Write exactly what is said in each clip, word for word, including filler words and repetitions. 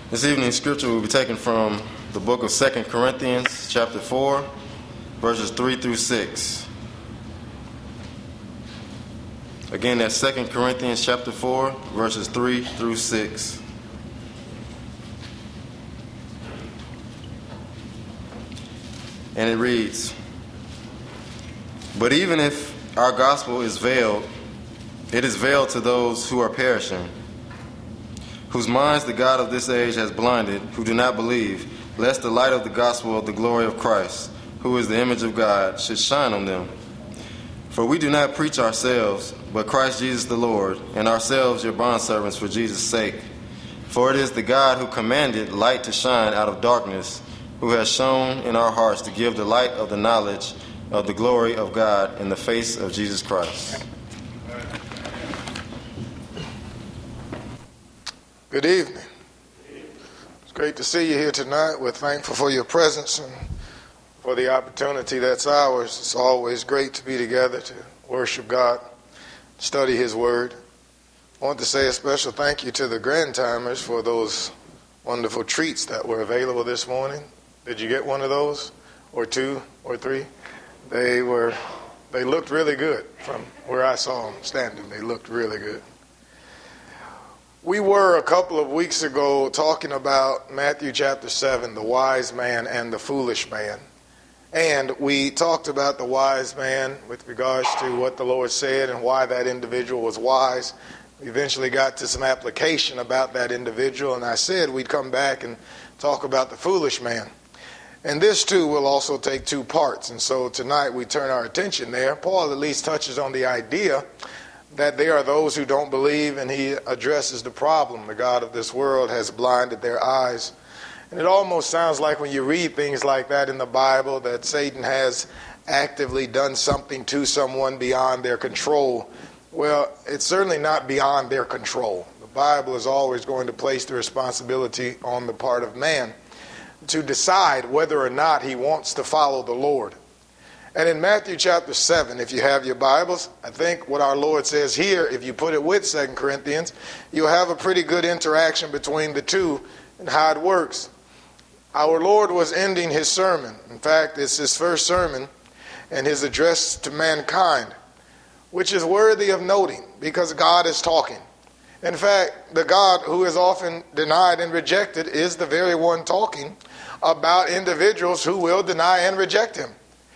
This evening's scripture will be taken from the book of Second Corinthians, chapter four, verses three through six. Again, that's Second Corinthians chapter four, verses three through six. And it reads, "But even if our gospel is veiled, it is veiled to those who are perishing, whose minds the God of this age has blinded, who do not believe, lest the light of the gospel of the glory of Christ, who is the image of God, should shine on them. For we do not preach ourselves, but Christ Jesus the Lord, and ourselves your bondservants for Jesus' sake. For it is the God who commanded light to shine out of darkness, who has shone in our hearts to give the light of the knowledge of the glory of God in the face of Jesus Christ." Good evening. It's great to see you here tonight. We're thankful for your presence and for the opportunity that's ours. It's always great to be together to worship God, study His Word. I want to say a special thank you to the grand timers for those wonderful treats that were available this morning. Did you get one of those, or two, or three? They were. They looked really good from where I saw them standing. They looked really good. We were a couple of weeks ago talking about Matthew chapter seven, the wise man and the foolish man. And we talked about the wise man with regards to what the Lord said and why that individual was wise. We eventually got to some application about that individual, and I said we'd come back and talk about the foolish man. And this too will also take two parts. And so tonight we turn our attention there. Paul at least touches on the idea that there are those who don't believe, and he addresses the problem. The God of this world has blinded their eyes. And it almost sounds like when you read things like that in the Bible that Satan has actively done something to someone beyond their control. Well, it's certainly not beyond their control. The Bible is always going to place the responsibility on the part of man to decide whether or not he wants to follow the Lord. And in Matthew chapter seven, if you have your Bibles, I think what our Lord says here, if you put it with Second Corinthians, you'll have a pretty good interaction between the two and how it works. Our Lord was ending his sermon. In fact, it's his first sermon and his address to mankind, which is worthy of noting because God is talking. In fact, the God who is often denied and rejected is the very one talking about individuals who will deny and reject him.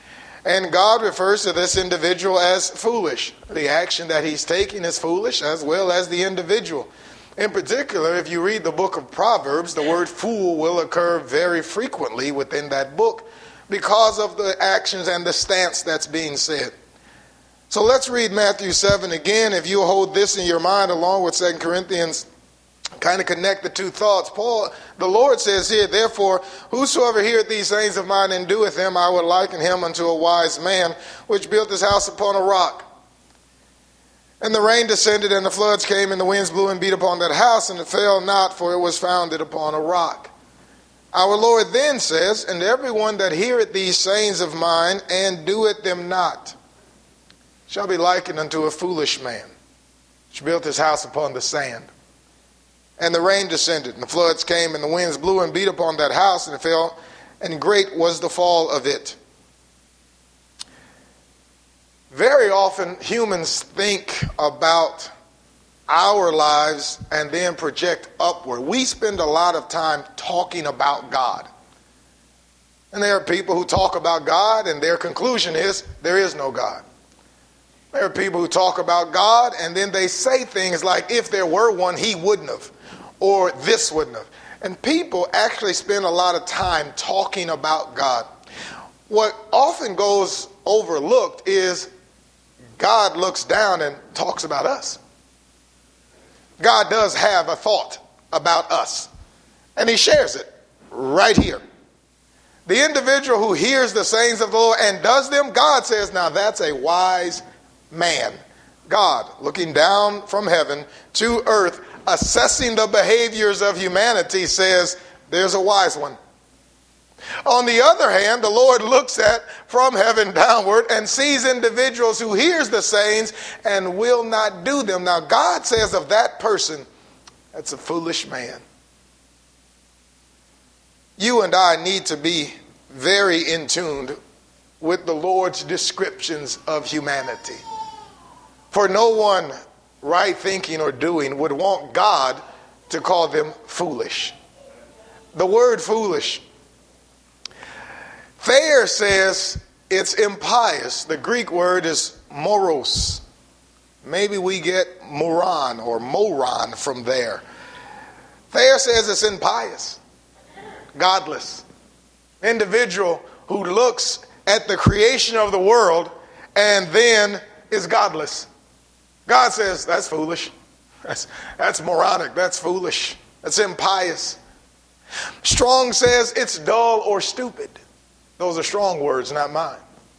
And God refers to this individual as foolish. The action that he's taking is foolish, as well as the individual. In particular, if you read the book of Proverbs, the word fool will occur very frequently within that book because of the actions and the stance that's being said. So let's read Matthew seven again. If you hold this in your mind along with Second Corinthians, kind of connect the two thoughts. Paul, the Lord says here, "Therefore, whosoever heareth these sayings of mine and doeth them, I would liken him unto a wise man, which built his house upon a rock. And the rain descended, and the floods came, and the winds blew and beat upon that house, and it fell not, for it was founded upon a rock." Our Lord then says, "And everyone that heareth these sayings of mine and doeth them not shall be likened unto a foolish man, which built his house upon the sand. And the rain descended, and the floods came, and the winds blew and beat upon that house, and it fell, and great was the fall of it." Very often humans think about our lives and then project upward. We spend a lot of time talking about God. And there are people who talk about God, and their conclusion is there is no God. There are people who talk about God, and then they say things like, if there were one, he wouldn't have. Or this wouldn't have. And people actually spend a lot of time talking about God. What often goes overlooked is God looks down and talks about us. God does have a thought about us. And he shares it right here. The individual who hears the sayings of the Lord and does them, God says, now that's a wise man. God looking down from heaven to earth, assessing the behaviors of humanity, says there's a wise one. On the other hand, the Lord looks at from heaven downward and sees individuals who hears the sayings and will not do them. Now God says of that person, that's a foolish man. you and I need to be very in tune with the Lord's descriptions of humanity. For no one right thinking or doing would want God to call them foolish. The word foolish, Thayer says it's impious. The Greek word is moros. Maybe we get moron or moron from there. Thayer says it's impious, godless. Individual who looks at the creation of the world and then is godless. God says that's foolish. That's, that's moronic. That's foolish. That's impious. Strong says it's dull or stupid. Those are strong words, not mine.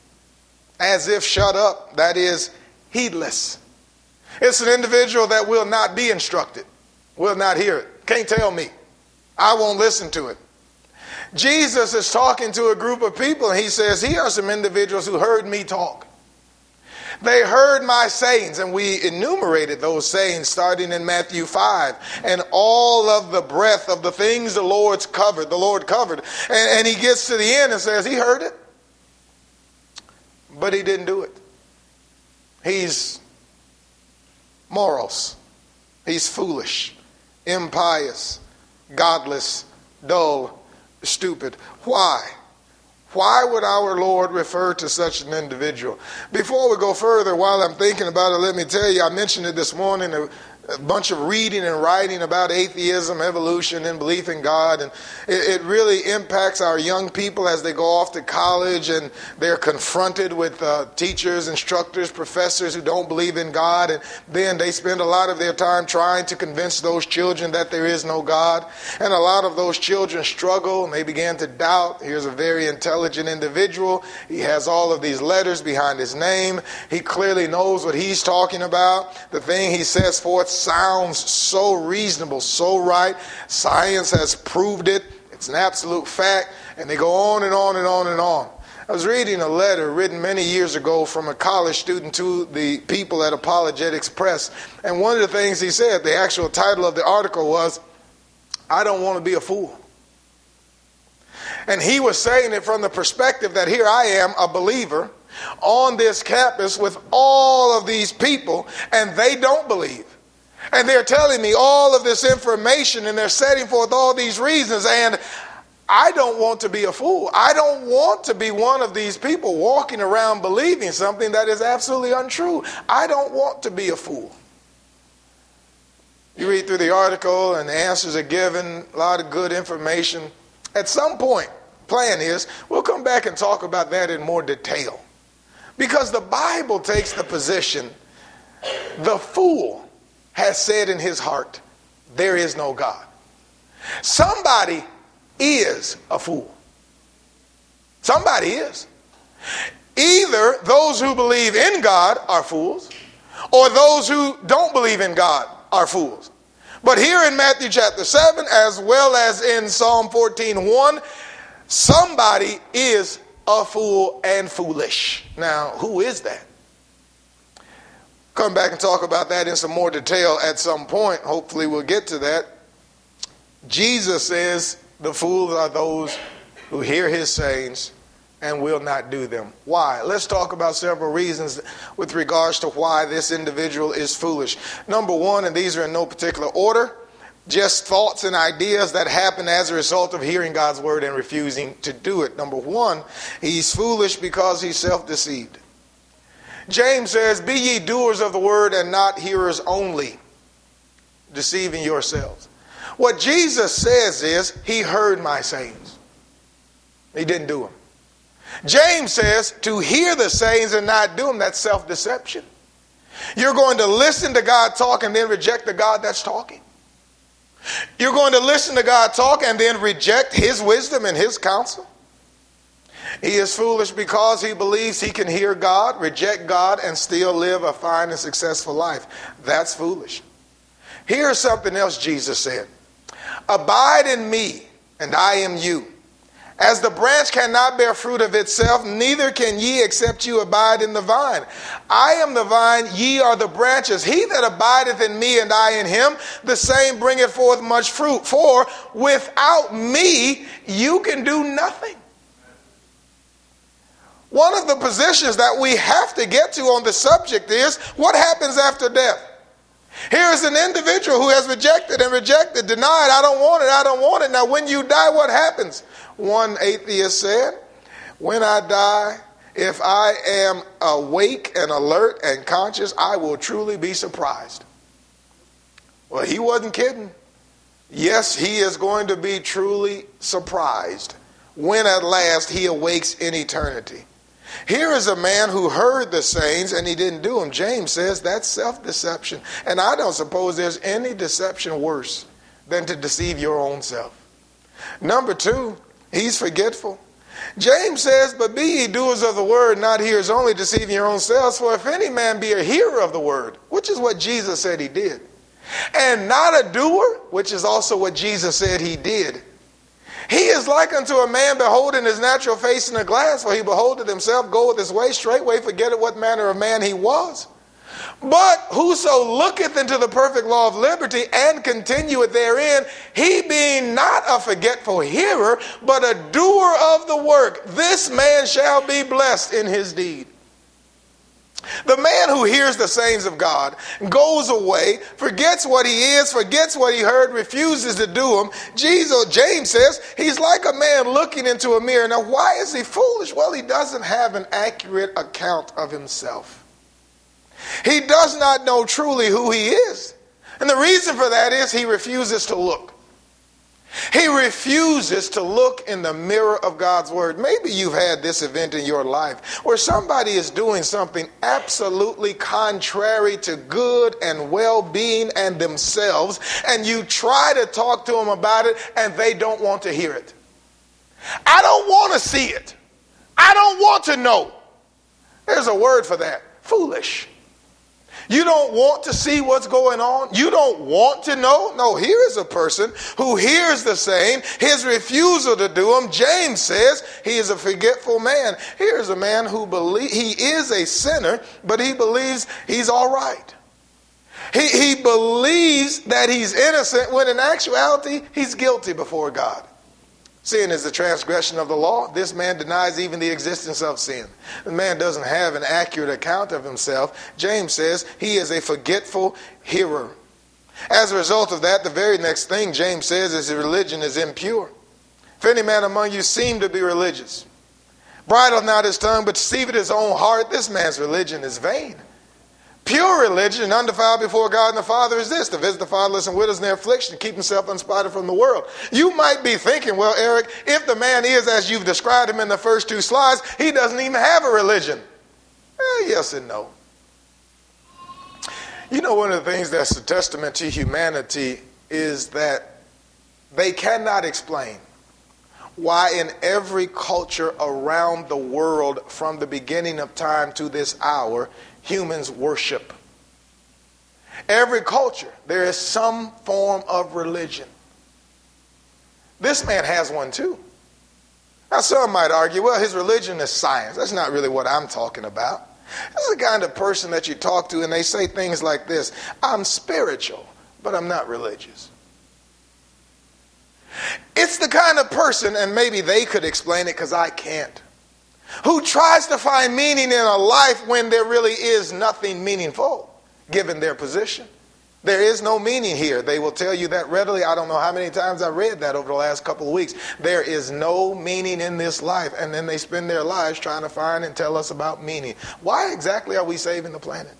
As if shut up, that is heedless. It's an individual that will not be instructed, will not hear it. Can't tell me. I won't listen to it. Jesus is talking to a group of people and he says, here are some individuals who heard me talk. They heard my sayings, and we enumerated those sayings starting in Matthew five, and all of the breadth of the things the Lord's covered, the Lord covered. And, and he gets to the end and says, he heard it, but he didn't do it. He's moros. He's foolish, impious, godless, dull, stupid. Why? Why would our Lord refer to such an individual? Before we go further, while I'm thinking about it, let me tell you, I mentioned it this morning, a, a bunch of reading and writing about atheism, evolution, and belief in God. And it, it really impacts our young people as they go off to college and they're confronted with uh, teachers, instructors, professors who don't believe in God. And then they spend a lot of their time trying to convince those children that there is no God. And a lot of those children struggle and they begin to doubt. Here's a very intelligent individual. He has all of these letters behind his name. He clearly knows what he's talking about. The thing he says forth sounds so reasonable, so right. Science has proved it. It's an absolute fact. And they go on and on and on and on. I was reading a letter written many years ago from a college student to the people at Apologetics Press. And one of the things he said, the actual title of the article was, I don't want to be a fool. And he was saying it from the perspective that here I am, a believer, on this campus with all of these people, and they don't believe. And they're telling me all of this information, and they're setting forth all these reasons, and I don't want to be a fool. I don't want to be one of these people walking around believing something that is absolutely untrue. I don't want to be a fool. You read through the article, and the answers are given, a lot of good information. At some point, plan is, we'll come back and talk about that in more detail. Because the Bible takes the position, the fool has said in his heart, there is no God. Somebody is a fool. Somebody is. Either those who believe in God are fools, or those who don't believe in God are fools. But here in Matthew chapter seven, as well as in Psalm fourteen one, somebody is a fool and foolish. Now, who is that? Come back and talk about that in some more detail at some point. Hopefully we'll get to that. Jesus says the fools are those who hear his sayings and will not do them. Why? Let's talk about several reasons with regards to why this individual is foolish. Number one, and these are in no particular order, just thoughts and ideas that happen as a result of hearing God's word and refusing to do it. Number one, he's foolish because he's self-deceived. James says, be ye doers of the word and not hearers only, deceiving yourselves. What Jesus says is, he heard my sayings. He didn't do them. James says, to hear the sayings and not do them, that's self-deception. You're going to listen to God talk and then reject the God that's talking. You're going to listen to God talk and then reject his wisdom and his counsel. He is foolish because he believes he can hear God, reject God, and still live a fine and successful life. That's foolish. Here's something else Jesus said. Abide in me, and I am you. As the branch cannot bear fruit of itself, neither can ye except you abide in the vine. I am the vine, ye are the branches. He that abideth in me and I in him, the same bringeth forth much fruit. For without me you can do nothing. One of the positions that we have to get to on the subject is, what happens after death? Here is an individual who has rejected and rejected, denied, I don't want it, I don't want it. Now when you die, what happens? One atheist said, when I die, if I am awake and alert and conscious, I will truly be surprised. Well, he wasn't kidding. Yes, he is going to be truly surprised when at last he awakes in eternity. Here is a man who heard the sayings and he didn't do them. James says that's self-deception. And I don't suppose there's any deception worse than to deceive your own self. Number two, he's forgetful. James says, but be ye doers of the word, not hearers only, deceiving your own selves. For if any man be a hearer of the word, which is what Jesus said he did, and not a doer, which is also what Jesus said he did, he is like unto a man beholding his natural face in a glass, for he beholdeth himself, goeth his way, straightway forgetteth what manner of man he was. But whoso looketh into the perfect law of liberty and continueth therein, he being not a forgetful hearer, but a doer of the work, this man shall be blessed in his deed. The man who hears the sayings of God, goes away, forgets what he is, forgets what he heard, refuses to do them. Jesus, James says, he's like a man looking into a mirror. Now, why is he foolish? Well, he doesn't have an accurate account of himself. He does not know truly who he is. And the reason for that is he refuses to look. He refuses to look in the mirror of God's word. Maybe you've had this event in your life where somebody is doing something absolutely contrary to good and well-being and themselves, and you try to talk to them about it and they don't want to hear it. I don't want to see it. I don't want to know. There's a word for that. Foolish. You don't want to see what's going on? You don't want to know? No, here is a person who hears the saying, his refusal to do them. James says he is a forgetful man. Here is a man who believes he is a sinner, but he believes he's all right. He, he believes that he's innocent when in actuality he's guilty before God. Sin is the transgression of the law. This man denies even the existence of sin. The man doesn't have an accurate account of himself. James says he is a forgetful hearer. As a result of that, the very next thing James says is his religion is impure. If any man among you seem to be religious, bridleth not his tongue, but deceiveth his own heart, this man's religion is vain. Pure religion and undefiled before God and the Father is this, to visit the fatherless and widows in their affliction, keep himself unspotted from the world. You might be thinking, well, Eric, if the man is as you've described him in the first two slides, he doesn't even have a religion. Eh, yes and no. You know, one of the things that's a testament to humanity is that they cannot explain why in every culture around the world from the beginning of time to this hour, humans worship. Every culture, there is some form of religion. This man has one too. Now some might argue, well, his religion is science. That's not really what I'm talking about. This is the kind of person that you talk to and they say things like this: I'm spiritual, but I'm not religious. It's the kind of person, and maybe they could explain it because I can't, who tries to find meaning in a life when there really is nothing meaningful, given their position. There is no meaning here. They will tell you that readily. I don't know how many times I read that over the last couple of weeks. There is no meaning in this life. And then they spend their lives trying to find and tell us about meaning. Why exactly are we saving the planet?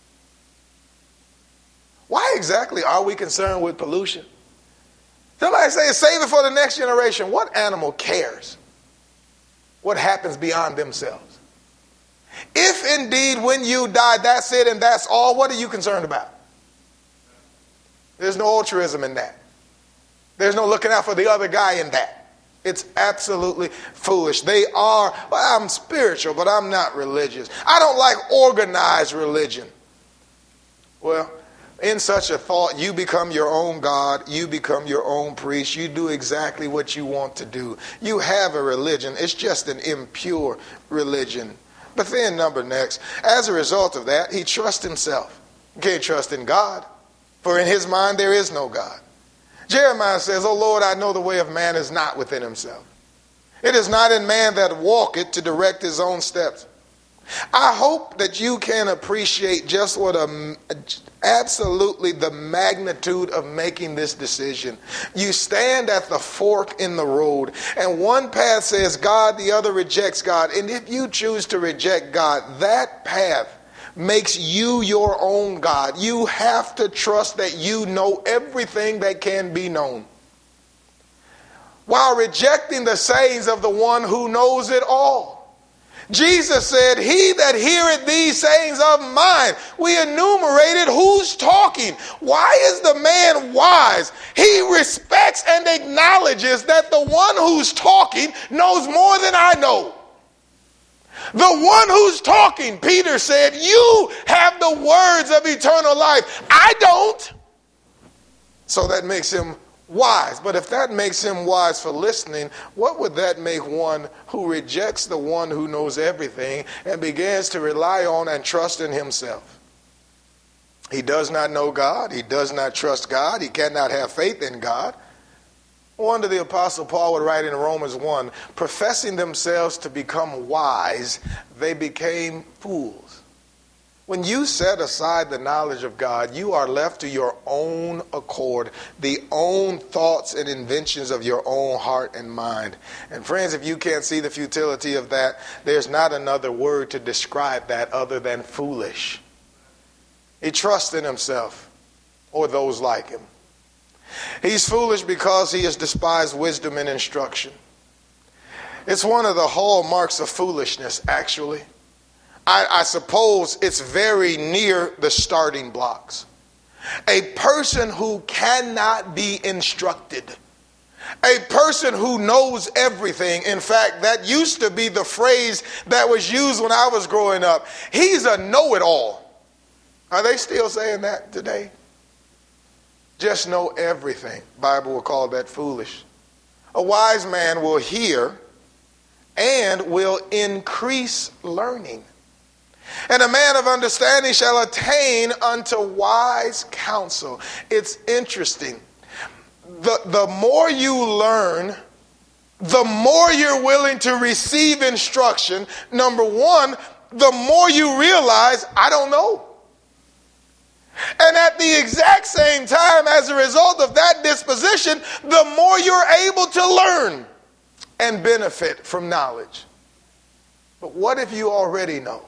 Why exactly are we concerned with pollution? Somebody say, save it for the next generation. What animal cares what happens beyond themselves? If indeed when you die, that's it and that's all, what are you concerned about? There's no altruism in that. There's no looking out for the other guy in that. It's absolutely foolish. They are, well, I'm spiritual, but I'm not religious. I don't like organized religion. Well, In such a thought, you become your own God. You become your own priest. You do exactly what you want to do. You have a religion. It's just an impure religion. But then, number next, as a result of that, he trusts himself. You can't trust in God, for in his mind there is no God. Jeremiah says, "O Lord, I know the way of man is not within himself. It is not in man that walketh to direct his own steps." I hope that you can appreciate just what a, absolutely the magnitude of making this decision. You stand at the fork in the road, and one path says God, the other rejects God. And if you choose to reject God, that path makes you your own God. You have to trust that you know everything that can be known, while rejecting the sayings of the one who knows it all. Jesus said, "He that heareth these sayings of mine," we enumerated who's talking. Why is the man wise? He respects and acknowledges that the one who's talking knows more than I know. The one who's talking, Peter said, "You have the words of eternal life. I don't." So that makes him wise. But if that makes him wise for listening, what would that make one who rejects the one who knows everything and begins to rely on and trust in himself? He does not know God. He does not trust God. He cannot have faith in God. No wonder the Apostle Paul would write in Romans one, "Professing themselves to become wise, they became fools." When you set aside the knowledge of God, you are left to your own accord, the own thoughts and inventions of your own heart and mind. And friends, if you can't see the futility of that, there's not another word to describe that other than foolish. He trusts in himself or those like him. He's foolish because he has despised wisdom and instruction. It's one of the hallmarks of foolishness, actually. I, I suppose it's very near the starting blocks. A person who cannot be instructed. A person who knows everything. In fact, that used to be the phrase that was used when I was growing up. He's a know-it-all. Are they still saying that today? Just know everything. The Bible will call that foolish. A wise man will hear and will increase learning. And a man of understanding shall attain unto wise counsel. It's interesting. The, the more you learn, the more you're willing to receive instruction. Number one, the more you realize, I don't know. And at the exact same time, as a result of that disposition, the more you're able to learn and benefit from knowledge. But what if you already know?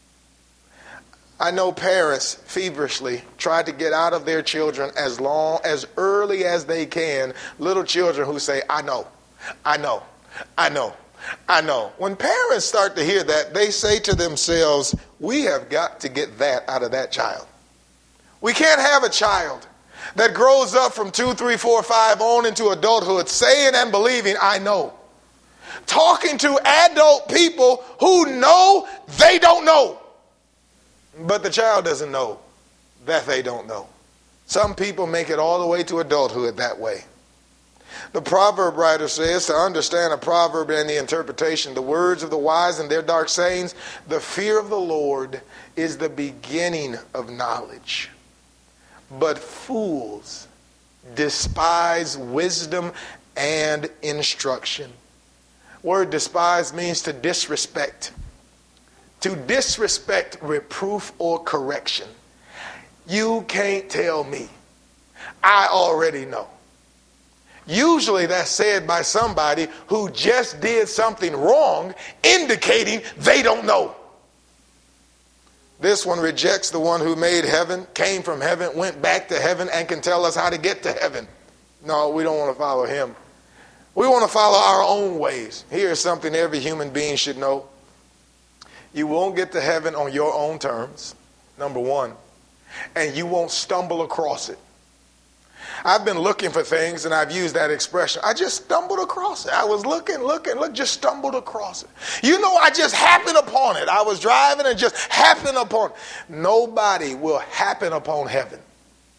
I know parents feverishly try to get out of their children as long, as early as they can, little children who say, I know, I know, I know, I know. When parents start to hear that, they say to themselves, we have got to get that out of that child. We can't have a child that grows up from two, three, four, five on into adulthood saying and believing, I know. Talking to adult people who know they don't know. But the child doesn't know that they don't know. Some people make it all the way to adulthood that way. The proverb writer says, to understand a proverb and the interpretation, the words of the wise and their dark sayings, the fear of the Lord is the beginning of knowledge. But fools despise wisdom and instruction. Word despise means to disrespect. To disrespect reproof or correction. You can't tell me. I already know. Usually that's said by somebody who just did something wrong, indicating they don't know. This one rejects the one who made heaven, came from heaven, went back to heaven, and can tell us how to get to heaven. No, we don't want to follow him. We want to follow our own ways. Here's something every human being should know. You won't get to heaven on your own terms, number one, and you won't stumble across it. I've been looking for things, and I've used that expression. I just stumbled across it. I was looking, looking, look, just stumbled across it. You know, I just happened upon it. I was driving and just happened upon it. Nobody will happen upon heaven.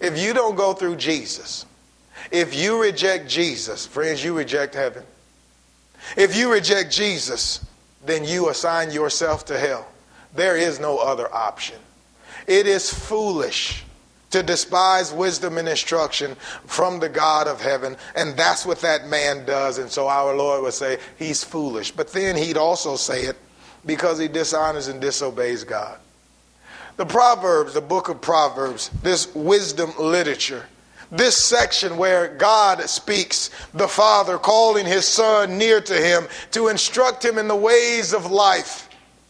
If you don't go through Jesus, if you reject Jesus, friends, you reject heaven. If you reject Jesus, then you assign yourself to hell. There is no other option. It is foolish to despise wisdom and instruction from the God of heaven. And that's what that man does. And so our Lord would say he's foolish. But then he'd also say it because he dishonors and disobeys God. The Proverbs, the book of Proverbs, this wisdom literature, this section where God speaks, the Father calling his Son near to him to instruct him in the ways of life.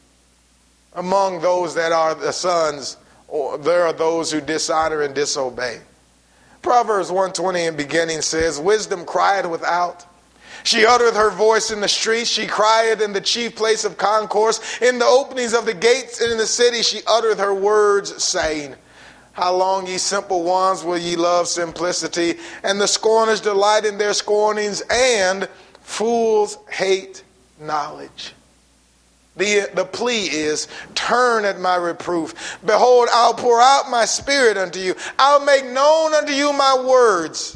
Among those that are the sons, or there are those who dishonor and disobey. Proverbs one twenty in beginning says, wisdom crieth without. She uttereth her voice in the streets. She crieth in the chief place of concourse. In the openings of the gates and in the city she uttereth her words, saying, how long, ye simple ones, will ye love simplicity? And the scorners delight in their scornings, and fools hate knowledge. The, the plea is, turn at my reproof. Behold, I'll pour out my spirit unto you. I'll make known unto you my words.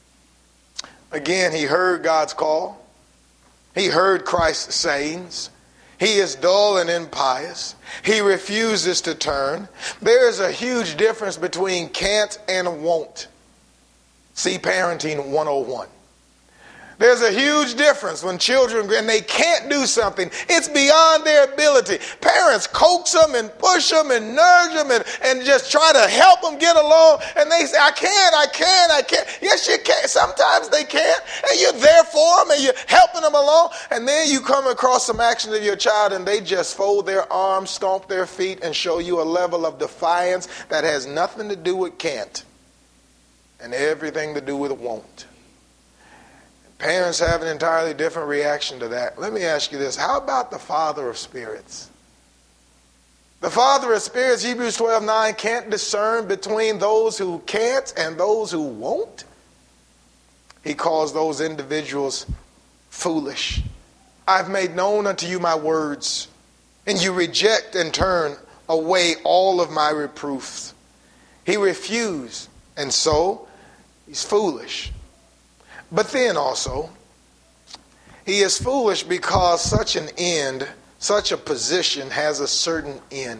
Again, he heard God's call. He heard Christ's sayings. He is dull and impious. He refuses to turn. There is a huge difference between can't and won't. See Parenting one oh one. There's a huge difference when children, and they can't do something. It's beyond their ability. Parents coax them and push them and nudge them and, and just try to help them get along. And they say, I can't, I can't, I can't. Yes, you can. Sometimes they can't. And you're there for them and you're helping them along. And then you come across some actions of your child and they just fold their arms, stomp their feet, and show you a level of defiance that has nothing to do with can't and everything to do with won't. Parents have an entirely different reaction to that. Let me ask you this. How about the Father of spirits? The Father of spirits, Hebrews twelve nine, can't discern between those who can't and those who won't. He calls those individuals foolish. I've made known unto you my words, and you reject and turn away all of my reproofs. He refused, and so he's foolish. But then also, he is foolish because such an end, such a position has a certain end.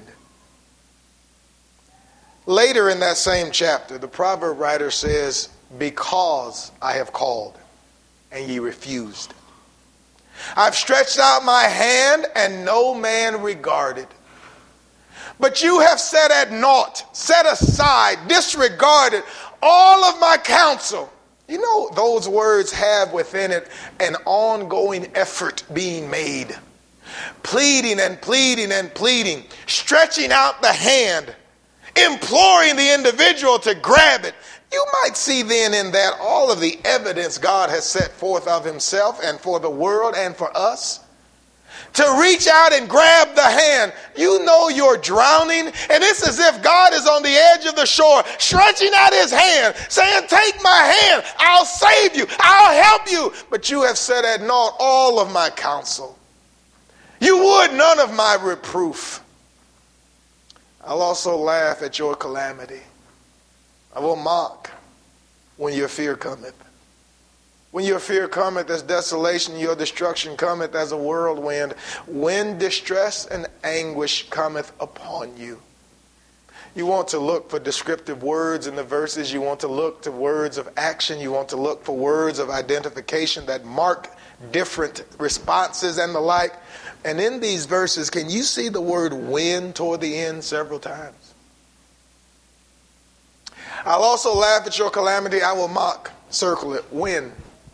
Later in that same chapter, the proverb writer says, because I have called, and ye refused. I've stretched out my hand, and no man regarded. But you have set at naught, set aside, disregarded all of my counsel. You know, those words have within it an ongoing effort being made. Pleading and pleading and pleading. Stretching out the hand. Imploring the individual to grab it. You might see then in that all of the evidence God has set forth of himself and for the world and for us. To reach out and grab the hand. You know you're drowning, and it's as if God is on the edge of the shore, stretching out his hand, saying, take my hand, I'll save you, I'll help you. But you have set at naught all of my counsel. You would none of my reproof. I'll also laugh at your calamity. I will mock when your fear cometh. When your fear cometh as desolation, your destruction cometh as a whirlwind. When distress and anguish cometh upon you. You want to look for descriptive words in the verses. You want to look to words of action. You want to look for words of identification that mark different responses and the like. And in these verses, can you see the word when toward the end several times? I'll also laugh at your calamity. I will mock. Circle it. When.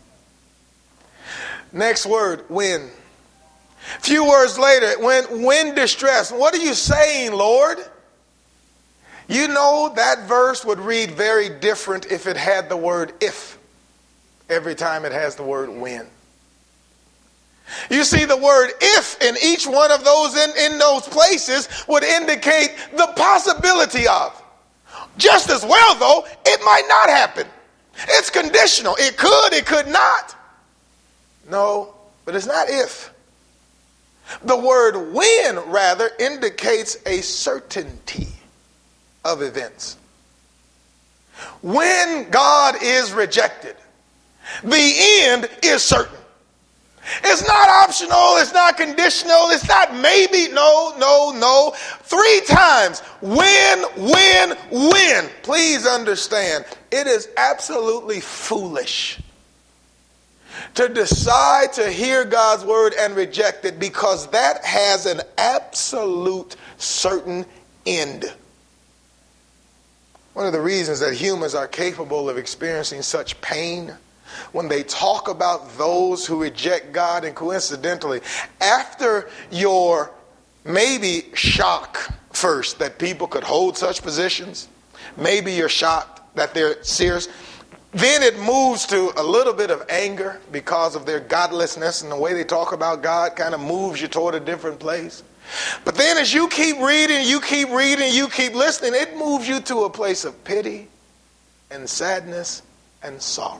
Next word, when. Few words later, when, when distress. What are you saying, Lord? You know that verse would read very different if it had the word if every time it has the word when. You see, the word if in each one of those in, in those places would indicate the possibility of. Just as well, though, it might not happen. It's conditional. It could, it could not. No, but it's not if. The word when, rather, indicates a certainty of events. When God is rejected, the end is certain. It's not optional. It's not conditional. It's not maybe. No, no, no. Three times. When, when, when. Please understand, it is absolutely foolish to decide to hear God's word and reject it, because that has an absolute certain end. One of the reasons that humans are capable of experiencing such pain when they talk about those who reject God, and coincidentally, after your maybe shock first that people could hold such positions, maybe you're shocked that they're serious, then it moves to a little bit of anger because of their godlessness, and the way they talk about God kind of moves you toward a different place. But then as you keep reading, you keep reading, you keep listening, it moves you to a place of pity and sadness and sorrow.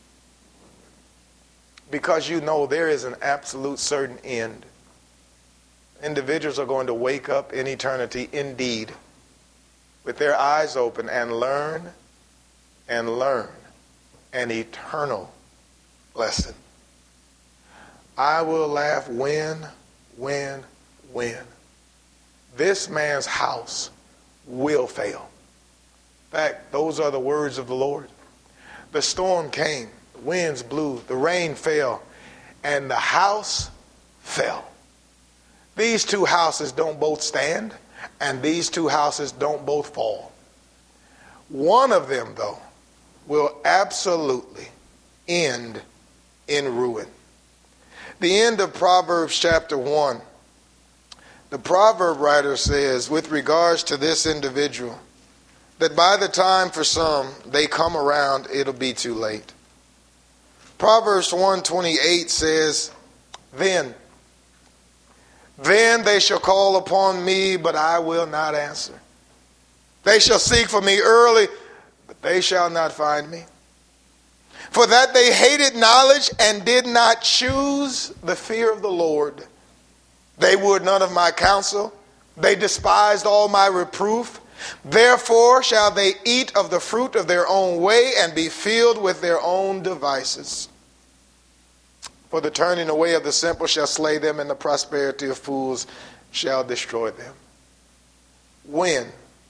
Because you know there is an absolute certain end. Individuals are going to wake up in eternity indeed with their eyes open and learn and learn an eternal lesson. I will laugh when, when, when this man's house will fail. In fact, those are the words of the Lord. The storm came, the winds blew, the rain fell, and the house fell. These two houses don't both stand, and these two houses don't both fall. One of them, though, will absolutely end in ruin. The end of Proverbs chapter one. The proverb writer says, with regards to this individual, that by the time for some they come around, it'll be too late. Proverbs one twenty-eight says, Then, then they shall call upon me, but I will not answer. They shall seek for me early, but they shall not find me. For that they hated knowledge and did not choose the fear of the Lord. They would none of my counsel. They despised all my reproof. Therefore shall they eat of the fruit of their own way and be filled with their own devices. For the turning away of the simple shall slay them, and the prosperity of fools shall destroy them. When?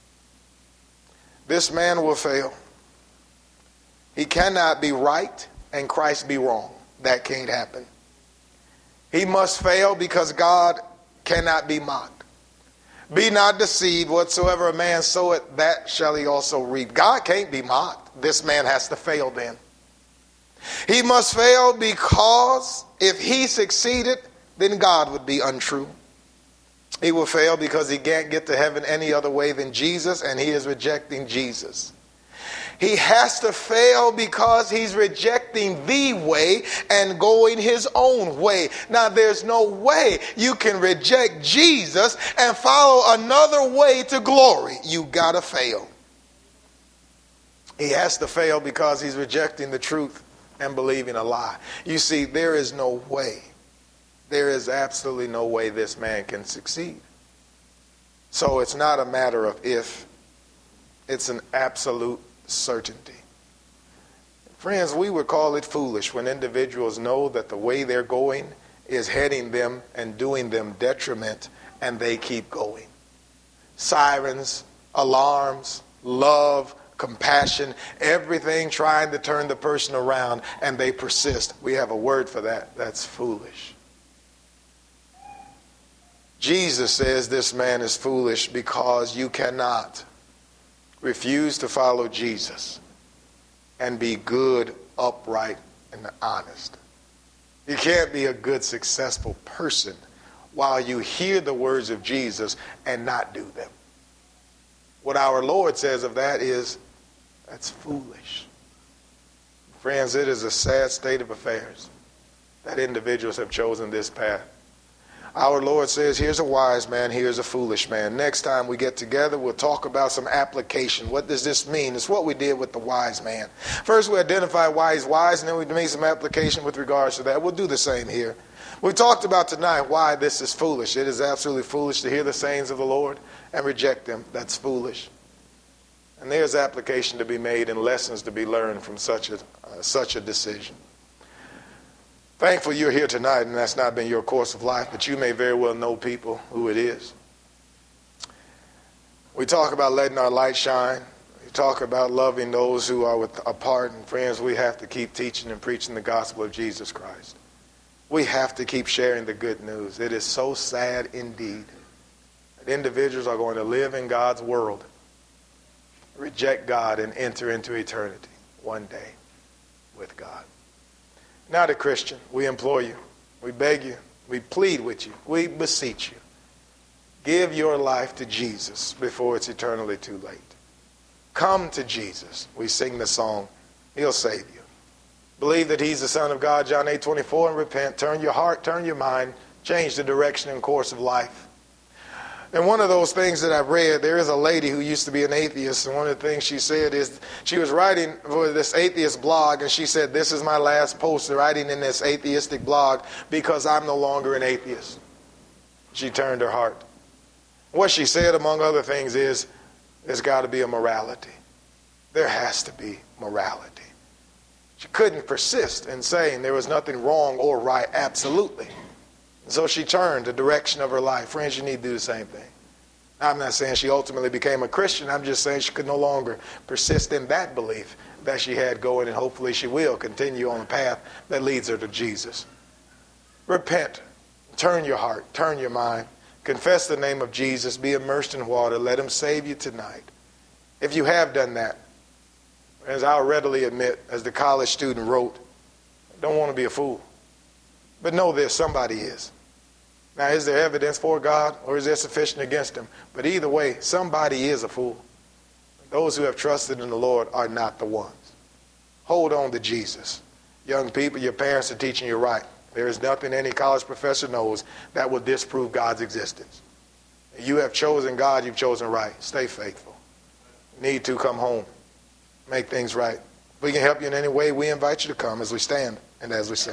This man will fail. He cannot be right and Christ be wrong. That can't happen. He must fail because God cannot be mocked. Be not deceived, whatsoever a man soweth, that shall he also reap. God can't be mocked. This man has to fail then. He must fail because if he succeeded, then God would be untrue. He will fail because he can't get to heaven any other way than Jesus, and he is rejecting Jesus. He has to fail because he's rejecting the way and going his own way. Now, there's no way you can reject Jesus and follow another way to glory. You gotta fail. He has to fail because he's rejecting the truth and believing a lie. You see, there is no way. There is absolutely no way this man can succeed. So it's not a matter of if. It's an absolute certainty. Friends, we would call it foolish when individuals know that the way they're going is heading them and doing them detriment, and they keep going. Sirens, alarms, love, compassion, everything trying to turn the person around, and they persist. We have a word for that. That's foolish. Jesus says this man is foolish because you cannot refuse to follow Jesus and be good, upright, and honest. You can't be a good, successful person while you hear the words of Jesus and not do them. What our Lord says of that is, that's foolish. Friends, it is a sad state of affairs that individuals have chosen this path. Our Lord says, here's a wise man, here's a foolish man. Next time we get together, we'll talk about some application. What does this mean? It's what we did with the wise man. First, we identify why he's wise, and then we made some application with regards to that. We'll do the same here. We talked about tonight why this is foolish. It is absolutely foolish to hear the sayings of the Lord and reject them. That's foolish. And there's application to be made and lessons to be learned from such a, uh, such a decision. Thankful you're here tonight, and that's not been your course of life, but you may very well know people who it is. We talk about letting our light shine. We talk about loving those who are with, apart. And friends, we have to keep teaching and preaching the gospel of Jesus Christ. We have to keep sharing the good news. It is so sad indeed that individuals are going to live in God's world, reject God, and enter into eternity one day with God. Now, the Christian, we implore you, we beg you, we plead with you, we beseech you. Give your life to Jesus before it's eternally too late. Come to Jesus. We sing the song, He'll save you. Believe that He's the Son of God, John eight twenty-four, and repent. Turn your heart, turn your mind, change the direction and course of life. And one of those things that I've read, there is a lady who used to be an atheist, and one of the things she said is, she was writing for this atheist blog, and she said, this is my last post writing in this atheistic blog because I'm no longer an atheist. She turned her heart. What she said, among other things, is there's got to be a morality. There has to be morality. She couldn't persist in saying there was nothing wrong or right, absolutely. So she turned the direction of her life. Friends, you need to do the same thing. I'm not saying she ultimately became a Christian. I'm just saying she could no longer persist in that belief that she had going, and hopefully she will continue on the path that leads her to Jesus. Repent. Turn your heart. Turn your mind. Confess the name of Jesus. Be immersed in water. Let Him save you tonight. If you have done that, as I'll readily admit, as the college student wrote, I don't want to be a fool. But know this, somebody is. Now, is there evidence for God, or is there sufficient against Him? But either way, somebody is a fool. Those who have trusted in the Lord are not the ones. Hold on to Jesus. Young people, your parents are teaching you right. There is nothing any college professor knows that will disprove God's existence. You have chosen God, you've chosen right. Stay faithful. Need to come home. Make things right. If we can help you in any way, we invite you to come as we stand and as we sing.